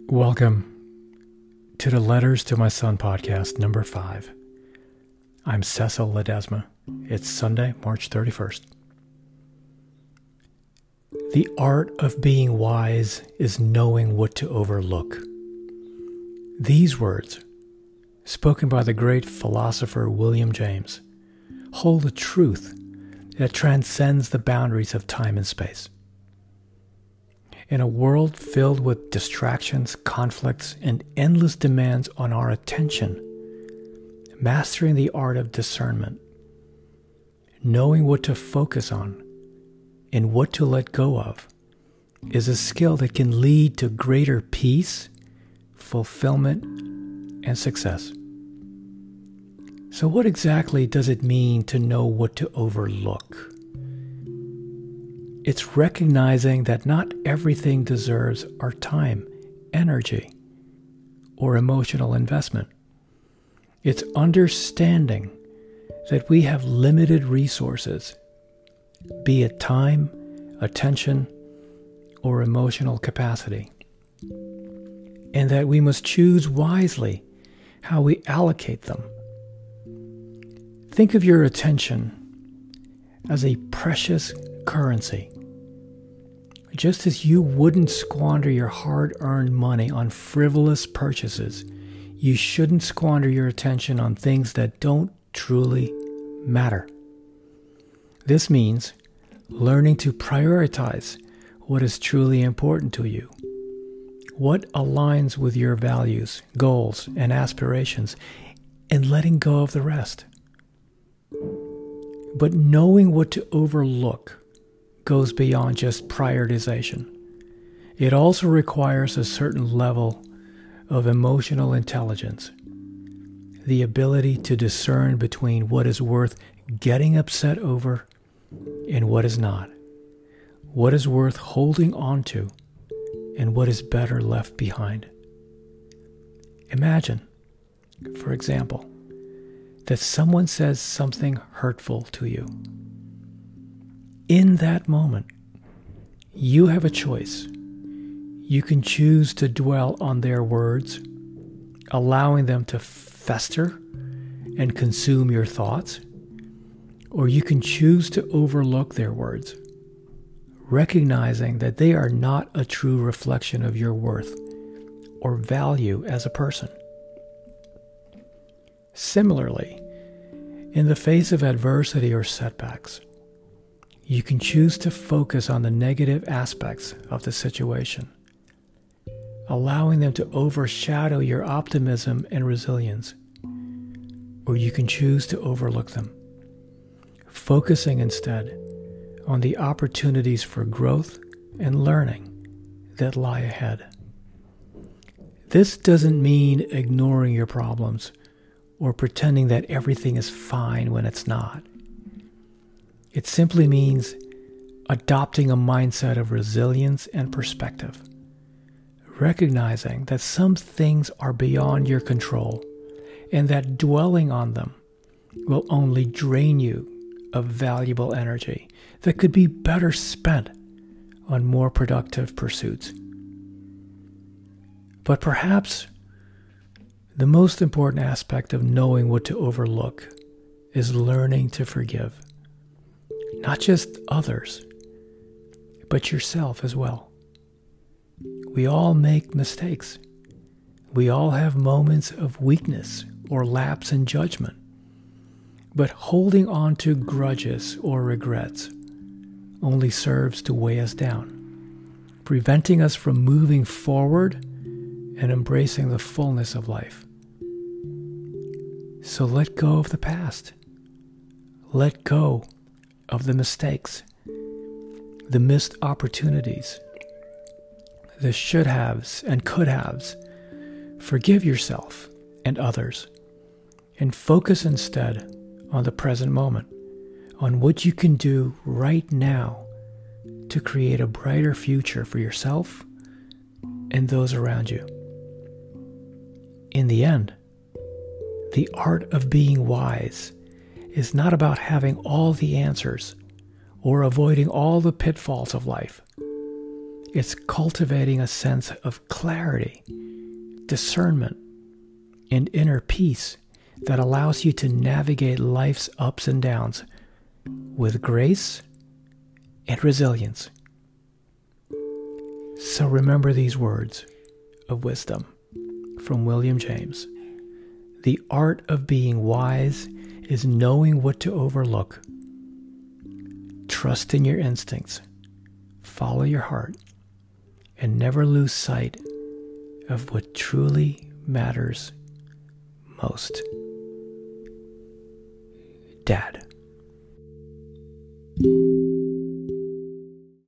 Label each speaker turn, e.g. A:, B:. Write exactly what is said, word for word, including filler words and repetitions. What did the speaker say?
A: Welcome to the Letters to My Son podcast, number five. I'm Cecil Ledesma. It's Sunday, March thirty-first. The art of being wise is knowing what to overlook. These words, spoken by the great philosopher William James, hold a truth that transcends the boundaries of time and space. In a world filled with distractions, conflicts, and endless demands on our attention, mastering the art of discernment, knowing what to focus on and what to let go of, is a skill that can lead to greater peace, fulfillment, and success. So what exactly does it mean to know what to overlook? It's recognizing that not everything deserves our time, energy, or emotional investment. It's understanding that we have limited resources, be it time, attention, or emotional capacity, and that we must choose wisely how we allocate them. Think of your attention as a precious currency. Just as you wouldn't squander your hard-earned money on frivolous purchases, you shouldn't squander your attention on things that don't truly matter. This means learning to prioritize what is truly important to you, what aligns with your values, goals, and aspirations, and letting go of the rest. But knowing what to overlook goes beyond just prioritization. It also requires a certain level of emotional intelligence, the ability to discern between what is worth getting upset over and what is not, what is worth holding on to and what is better left behind. Imagine, for example, that someone says something hurtful to you. In that moment, you have a choice. You can choose to dwell on their words, allowing them to fester and consume your thoughts, or you can choose to overlook their words, recognizing that they are not a true reflection of your worth or value as a person. Similarly, in the face of adversity or setbacks, you can choose to focus on the negative aspects of the situation, allowing them to overshadow your optimism and resilience, or you can choose to overlook them, focusing instead on the opportunities for growth and learning that lie ahead. This doesn't mean ignoring your problems or pretending that everything is fine when it's not. It simply means adopting a mindset of resilience and perspective, recognizing that some things are beyond your control and that dwelling on them will only drain you of valuable energy that could be better spent on more productive pursuits. But perhaps the most important aspect of knowing what to overlook is learning to forgive. Not just others, but yourself as well. We all make mistakes. We all have moments of weakness or lapse in judgment. But holding on to grudges or regrets only serves to weigh us down, preventing us from moving forward and embracing the fullness of life. So let go of the past. Let go of the mistakes, the missed opportunities, the should-haves and could-haves. Forgive yourself and others, and focus instead on the present moment, on what you can do right now to create a brighter future for yourself and those around you. In the end, the art of being wise is not about having all the answers or avoiding all the pitfalls of life. It's cultivating a sense of clarity, discernment, and inner peace that allows you to navigate life's ups and downs with grace and resilience. So remember these words of wisdom from William James. The art of being wise is knowing what to overlook. Trust in your instincts, follow your heart, and never lose sight of what truly matters most. Dad.